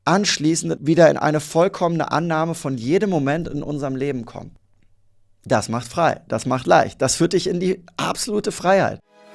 anschließend wieder in eine vollkommene Annahme von jedem Moment in unserem Leben kommen. Das macht frei, das macht leicht, das führt dich in die absolute Freiheit.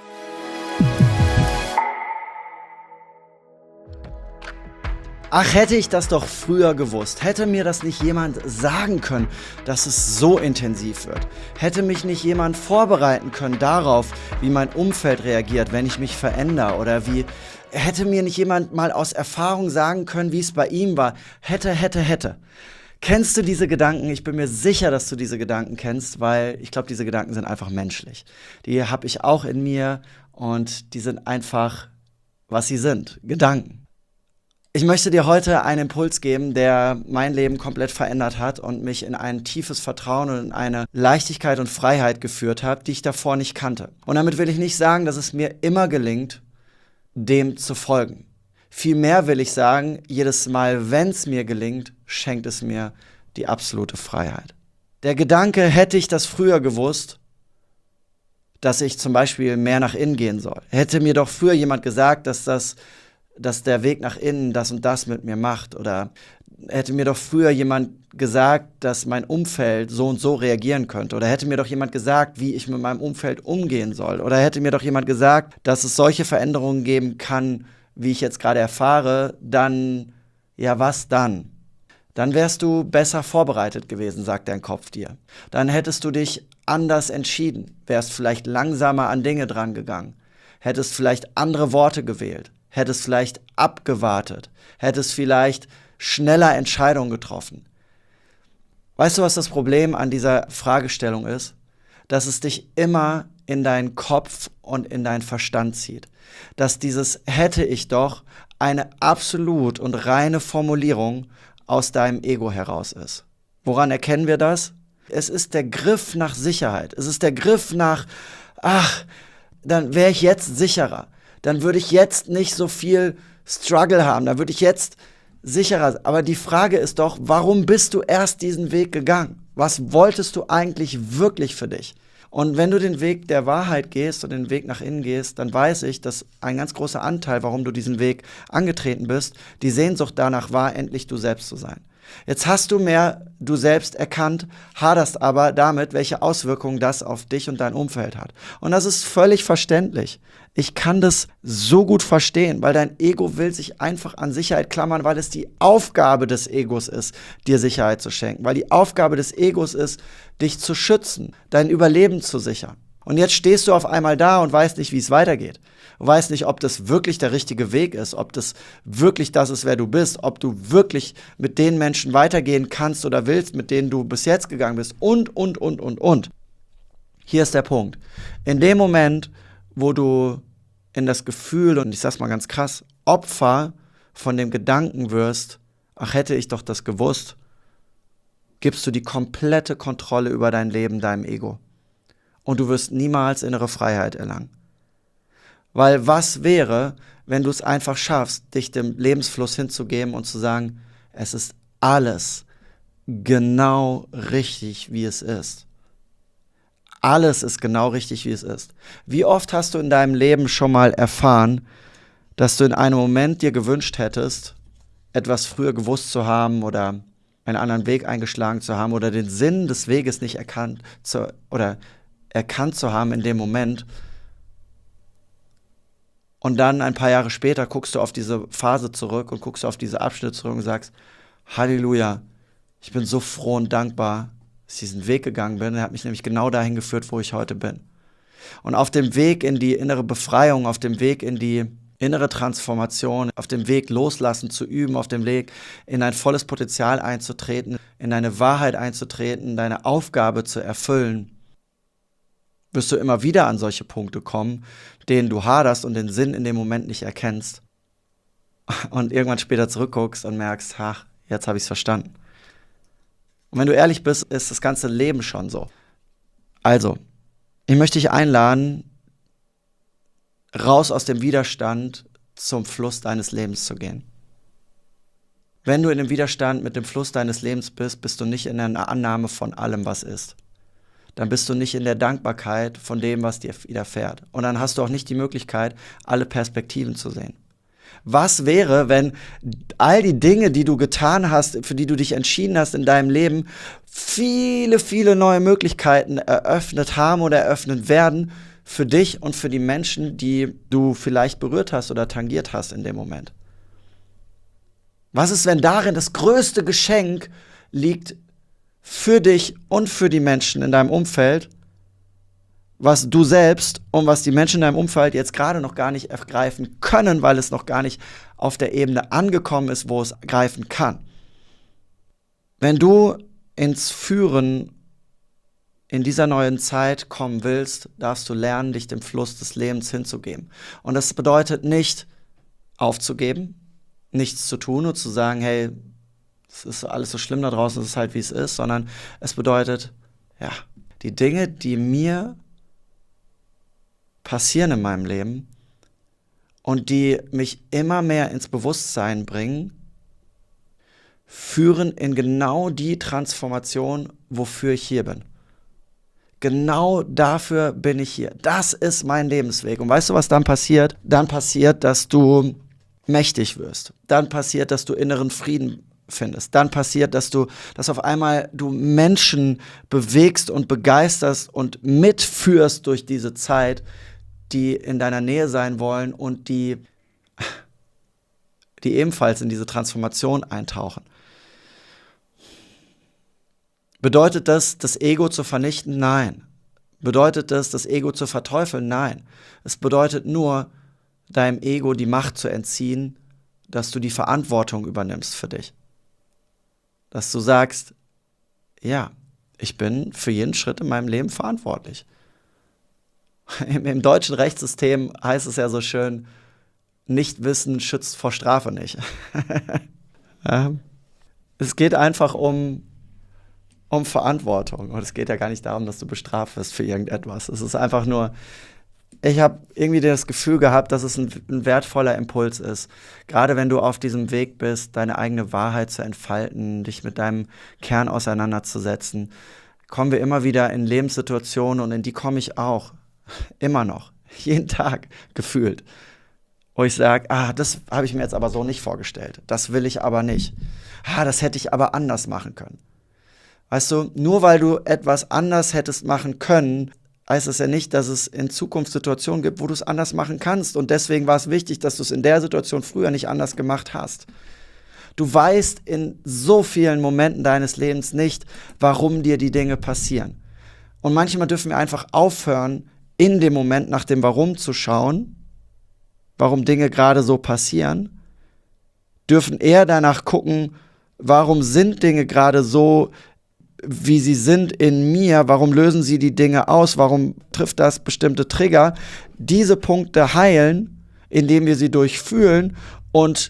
Ach, hätte ich das doch früher gewusst. Hätte mir das nicht jemand sagen können, dass es so intensiv wird. Hätte mich nicht jemand vorbereiten können darauf, wie mein Umfeld reagiert, wenn ich mich verändere. Oder hätte mir nicht jemand mal aus Erfahrung sagen können, wie es bei ihm war. Hätte. Kennst du diese Gedanken? Ich bin mir sicher, dass du diese Gedanken kennst, weil ich glaube, diese Gedanken sind einfach menschlich. Die habe ich auch in mir und die sind einfach, was sie sind, Gedanken. Ich möchte dir heute einen Impuls geben, der mein Leben komplett verändert hat und mich in ein tiefes Vertrauen und in eine Leichtigkeit und Freiheit geführt hat, die ich davor nicht kannte. Und damit will ich nicht sagen, dass es mir immer gelingt, dem zu folgen. Vielmehr will ich sagen, jedes Mal, wenn es mir gelingt, schenkt es mir die absolute Freiheit. Der Gedanke, hätte ich das früher gewusst, dass ich zum Beispiel mehr nach innen gehen soll. Hätte mir doch früher jemand gesagt, dass der Weg nach innen das und das mit mir macht. Oder hätte mir doch früher jemand gesagt, dass mein Umfeld so und so reagieren könnte. Oder hätte mir doch jemand gesagt, wie ich mit meinem Umfeld umgehen soll. Oder hätte mir doch jemand gesagt, dass es solche Veränderungen geben kann, wie ich jetzt gerade erfahre, dann, ja, was dann? Dann wärst du besser vorbereitet gewesen, sagt dein Kopf dir. Dann hättest du dich anders entschieden, wärst vielleicht langsamer an Dinge dran gegangen, hättest vielleicht andere Worte gewählt, hättest vielleicht abgewartet, hättest vielleicht schneller Entscheidungen getroffen. Weißt du, was das Problem an dieser Fragestellung ist? Dass es dich immer in deinen Kopf und in deinen Verstand zieht. Dass dieses hätte ich doch eine absolut und reine Formulierung aus deinem Ego heraus ist. Woran erkennen wir das? Es ist der Griff nach Sicherheit. Es ist der Griff nach, dann wäre ich jetzt sicherer. Dann würde ich jetzt nicht so viel Struggle haben. Dann würde ich jetzt sicherer sein. Aber die Frage ist doch, warum bist du erst diesen Weg gegangen? Was wolltest du eigentlich wirklich für dich? Und wenn du den Weg der Wahrheit gehst und den Weg nach innen gehst, dann weiß ich, dass ein ganz großer Anteil, warum du diesen Weg angetreten bist, die Sehnsucht danach war, endlich du selbst zu sein. Jetzt hast du mehr du selbst erkannt, haderst aber damit, welche Auswirkungen das auf dich und dein Umfeld hat. Und das ist völlig verständlich. Ich kann das so gut verstehen, weil dein Ego will sich einfach an Sicherheit klammern, weil es die Aufgabe des Egos ist, dir Sicherheit zu schenken. Weil die Aufgabe des Egos ist, dich zu schützen, dein Überleben zu sichern. Und jetzt stehst du auf einmal da und weißt nicht, wie es weitergeht. Du weißt nicht, ob das wirklich der richtige Weg ist, ob das wirklich das ist, wer du bist, ob du wirklich mit den Menschen weitergehen kannst oder willst, mit denen du bis jetzt gegangen bist und. Hier ist der Punkt. In dem Moment, wo du in das Gefühl, und ich sag's mal ganz krass, Opfer von dem Gedanken wirst, ach, hätte ich doch das gewusst, gibst du die komplette Kontrolle über dein Leben deinem Ego. Und du wirst niemals innere Freiheit erlangen. Weil was wäre, wenn du es einfach schaffst, dich dem Lebensfluss hinzugeben und zu sagen, es ist alles genau richtig, wie es ist. Alles ist genau richtig, wie es ist. Wie oft hast du in deinem Leben schon mal erfahren, dass du in einem Moment dir gewünscht hättest, etwas früher gewusst zu haben oder einen anderen Weg eingeschlagen zu haben oder den Sinn des Weges nicht erkannt zu haben in dem Moment. Und dann ein paar Jahre später guckst du auf diese Phase zurück und guckst du auf diese Abschnitte zurück und sagst, Halleluja, ich bin so froh und dankbar, dass ich diesen Weg gegangen bin. Er hat mich nämlich genau dahin geführt, wo ich heute bin. Und auf dem Weg in die innere Befreiung, auf dem Weg in die innere Transformation, auf dem Weg loslassen zu üben, auf dem Weg in ein volles Potenzial einzutreten, in deine Wahrheit einzutreten, deine Aufgabe zu erfüllen, wirst du immer wieder an solche Punkte kommen, denen du haderst und den Sinn in dem Moment nicht erkennst und irgendwann später zurückguckst und merkst, ach, jetzt habe ich es verstanden. Und wenn du ehrlich bist, ist das ganze Leben schon so. Also, ich möchte dich einladen, raus aus dem Widerstand zum Fluss deines Lebens zu gehen. Wenn du in dem Widerstand mit dem Fluss deines Lebens bist, bist du nicht in einer Annahme von allem, was ist. Dann bist du nicht in der Dankbarkeit von dem, was dir widerfährt. Und dann hast du auch nicht die Möglichkeit, alle Perspektiven zu sehen. Was wäre, wenn all die Dinge, die du getan hast, für die du dich entschieden hast in deinem Leben, viele, viele neue Möglichkeiten eröffnet haben oder eröffnen werden für dich und für die Menschen, die du vielleicht berührt hast oder tangiert hast in dem Moment? Was ist, wenn darin das größte Geschenk liegt für dich und für die Menschen in deinem Umfeld, was du selbst und was die Menschen in deinem Umfeld jetzt gerade noch gar nicht ergreifen können, weil es noch gar nicht auf der Ebene angekommen ist, wo es greifen kann. Wenn du ins Führen in dieser neuen Zeit kommen willst, darfst du lernen, dich dem Fluss des Lebens hinzugeben. Und das bedeutet nicht aufzugeben, nichts zu tun und zu sagen, hey, es ist alles so schlimm da draußen, es ist halt wie es ist, sondern es bedeutet, ja, die Dinge, die mir passieren in meinem Leben und die mich immer mehr ins Bewusstsein bringen, führen in genau die Transformation, wofür ich hier bin. Genau dafür bin ich hier. Das ist mein Lebensweg. Und weißt du, was dann passiert? Dann passiert, dass du mächtig wirst. Dann passiert, dass du inneren Frieden findest. Dann passiert, dass auf einmal du Menschen bewegst und begeisterst und mitführst durch diese Zeit, die in deiner Nähe sein wollen und die ebenfalls in diese Transformation eintauchen. Bedeutet das Ego zu vernichten? Nein. Bedeutet das Ego zu verteufeln? Nein. Es bedeutet nur, deinem Ego die Macht zu entziehen, dass du die Verantwortung übernimmst für dich. Dass du sagst, ja, ich bin für jeden Schritt in meinem Leben verantwortlich. Im deutschen Rechtssystem heißt es ja so schön, Nichtwissen schützt vor Strafe nicht. Ja. Es geht einfach um Verantwortung. Und es geht ja gar nicht darum, dass du bestraft wirst für irgendetwas. Es ist einfach nur, ich habe irgendwie das Gefühl gehabt, dass es ein wertvoller Impuls ist. Gerade wenn du auf diesem Weg bist, deine eigene Wahrheit zu entfalten, dich mit deinem Kern auseinanderzusetzen, kommen wir immer wieder in Lebenssituationen und in die komme ich auch. Immer noch. Jeden Tag gefühlt. Wo ich sage, das habe ich mir jetzt aber so nicht vorgestellt. Das will ich aber nicht. Das hätte ich aber anders machen können. Weißt du, nur weil du etwas anders hättest machen können, heißt es ja nicht, dass es in Zukunft Situationen gibt, wo du es anders machen kannst. Und deswegen war es wichtig, dass du es in der Situation früher nicht anders gemacht hast. Du weißt in so vielen Momenten deines Lebens nicht, warum dir die Dinge passieren. Und manchmal dürfen wir einfach aufhören, in dem Moment nach dem Warum zu schauen, warum Dinge gerade so passieren, dürfen eher danach gucken, warum sind Dinge gerade so, wie sie sind in mir, warum lösen sie die Dinge aus, warum trifft das bestimmte Trigger, diese Punkte heilen, indem wir sie durchfühlen und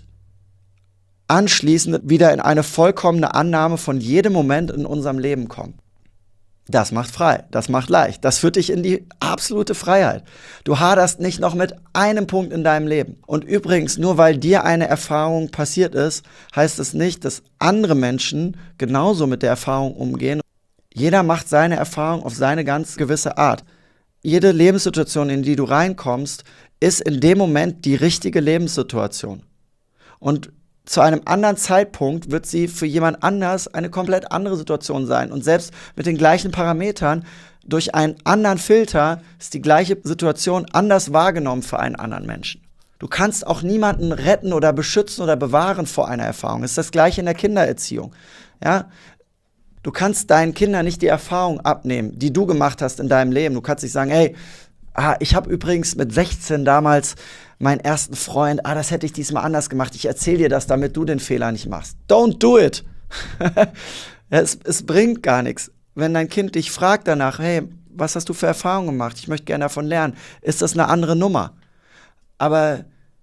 anschließend wieder in eine vollkommene Annahme von jedem Moment in unserem Leben kommen. Das macht frei, das macht leicht, das führt dich in die absolute Freiheit. Du haderst nicht noch mit einem Punkt in deinem Leben. Und übrigens, nur weil dir eine Erfahrung passiert ist, heißt es nicht, dass andere Menschen genauso mit der Erfahrung umgehen. Jeder macht seine Erfahrung auf seine ganz gewisse Art. Jede Lebenssituation, in die du reinkommst, ist in dem Moment die richtige Lebenssituation. Und zu einem anderen Zeitpunkt wird sie für jemand anders eine komplett andere Situation sein. Und selbst mit den gleichen Parametern, durch einen anderen Filter, ist die gleiche Situation anders wahrgenommen für einen anderen Menschen. Du kannst auch niemanden retten oder beschützen oder bewahren vor einer Erfahrung. Das ist das Gleiche in der Kindererziehung. Ja? Du kannst deinen Kindern nicht die Erfahrung abnehmen, die du gemacht hast in deinem Leben. Du kannst nicht sagen, hey, ich habe übrigens mit 16 damals meinen ersten Freund, das hätte ich diesmal anders gemacht. Ich erzähle dir das, damit du den Fehler nicht machst. Don't do it. Es bringt gar nichts. Wenn dein Kind dich fragt danach, hey, was hast du für Erfahrungen gemacht? Ich möchte gerne davon lernen. Ist das eine andere Nummer? Aber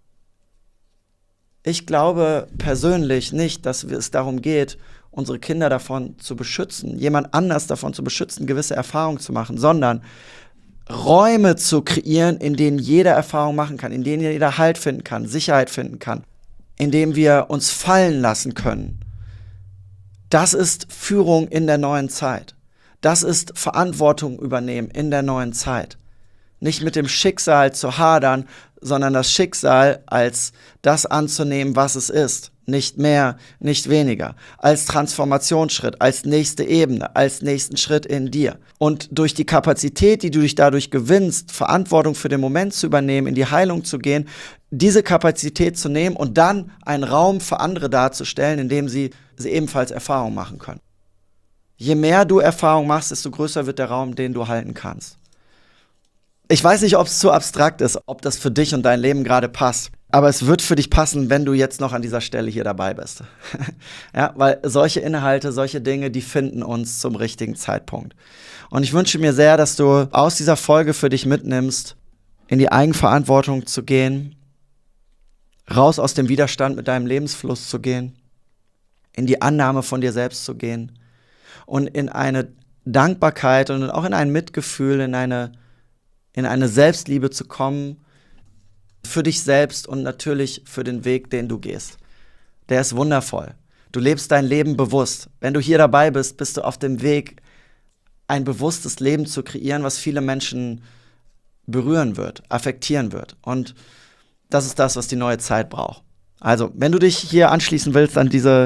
ich glaube persönlich nicht, dass es darum geht, unsere Kinder davon zu beschützen, jemand anders davon zu beschützen, gewisse Erfahrungen zu machen, sondern Räume zu kreieren, in denen jeder Erfahrung machen kann, in denen jeder Halt finden kann, Sicherheit finden kann, in denen wir uns fallen lassen können. Das ist Führung in der neuen Zeit. Das ist Verantwortung übernehmen in der neuen Zeit. Nicht mit dem Schicksal zu hadern, sondern das Schicksal als das anzunehmen, was es ist. Nicht mehr, nicht weniger. Als Transformationsschritt, als nächste Ebene, als nächsten Schritt in dir. Und durch die Kapazität, die du dich dadurch gewinnst, Verantwortung für den Moment zu übernehmen, in die Heilung zu gehen, diese Kapazität zu nehmen und dann einen Raum für andere darzustellen, in dem sie ebenfalls Erfahrung machen können. Je mehr du Erfahrung machst, desto größer wird der Raum, den du halten kannst. Ich weiß nicht, ob es zu abstrakt ist, ob das für dich und dein Leben gerade passt. Aber es wird für dich passen, wenn du jetzt noch an dieser Stelle hier dabei bist. Ja, weil solche Inhalte, solche Dinge, die finden uns zum richtigen Zeitpunkt. Und ich wünsche mir sehr, dass du aus dieser Folge für dich mitnimmst, in die Eigenverantwortung zu gehen, raus aus dem Widerstand mit deinem Lebensfluss zu gehen, in die Annahme von dir selbst zu gehen und in eine Dankbarkeit und auch in ein Mitgefühl, in eine Selbstliebe zu kommen, für dich selbst und natürlich für den Weg, den du gehst. Der ist wundervoll. Du lebst dein Leben bewusst. Wenn du hier dabei bist, bist du auf dem Weg, ein bewusstes Leben zu kreieren, was viele Menschen berühren wird, affektieren wird. Und das ist das, was die neue Zeit braucht. Also, wenn du dich hier anschließen willst an diese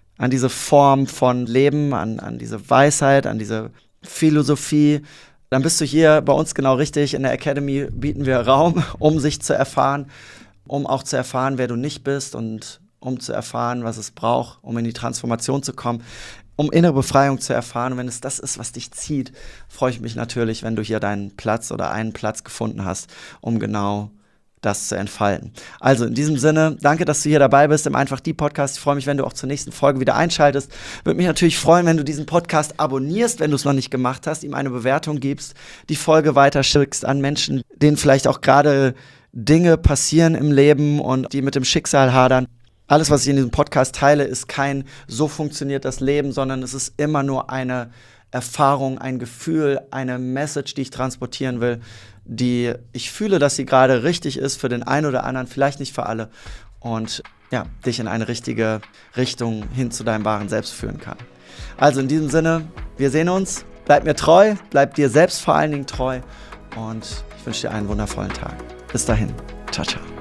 Form von Leben, an diese Weisheit, an diese Philosophie, dann bist du hier bei uns genau richtig. In der Academy bieten wir Raum, um sich zu erfahren, um auch zu erfahren, wer du nicht bist und um zu erfahren, was es braucht, um in die Transformation zu kommen, um innere Befreiung zu erfahren. Und wenn es das ist, was dich zieht, freue ich mich natürlich, wenn du hier deinen Platz oder einen Platz gefunden hast, um genau das zu entfalten. Also in diesem Sinne, danke, dass du hier dabei bist im Einfach die Podcast. Ich freue mich, wenn du auch zur nächsten Folge wieder einschaltest. Würde mich natürlich freuen, wenn du diesen Podcast abonnierst, wenn du es noch nicht gemacht hast, ihm eine Bewertung gibst, die Folge weiterschickst an Menschen, denen vielleicht auch gerade Dinge passieren im Leben und die mit dem Schicksal hadern. Alles, was ich in diesem Podcast teile, ist kein so funktioniert das Leben, sondern es ist immer nur eine Erfahrung, ein Gefühl, eine Message, die ich transportieren will, die ich fühle, dass sie gerade richtig ist für den einen oder anderen, vielleicht nicht für alle und ja, dich in eine richtige Richtung hin zu deinem wahren Selbst führen kann. Also in diesem Sinne, wir sehen uns, bleib mir treu, bleib dir selbst vor allen Dingen treu und ich wünsche dir einen wundervollen Tag. Bis dahin, ciao, ciao.